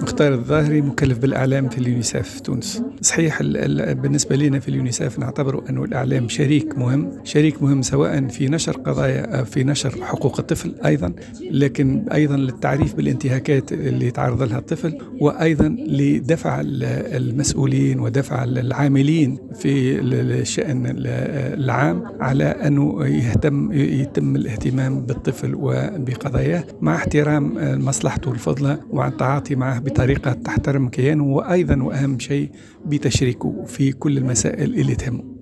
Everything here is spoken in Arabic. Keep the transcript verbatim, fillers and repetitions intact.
مختار الظاهري، مكلف بالإعلام في اليونيسيف في تونس. صحيح ال ال بالنسبة لنا في اليونيسيف نعتبر أن الإعلام شريك مهم، شريك مهم سواء في نشر قضايا في نشر حقوق الطفل أيضا، لكن أيضا للتعريف بالانتهاكات اللي يتعرض لها الطفل، وأيضا لدفع المسؤولين ودفع العاملين في الشأن العام على أنه يهتم يتم الاهتمام بالطفل وبقضاياه مع احترام مصلحته الفضلى والتعاطي معه بطريقة تحترم كيانه، وأيضا وأهم شيء بتشريكه في كل المسائل اللي تهمه.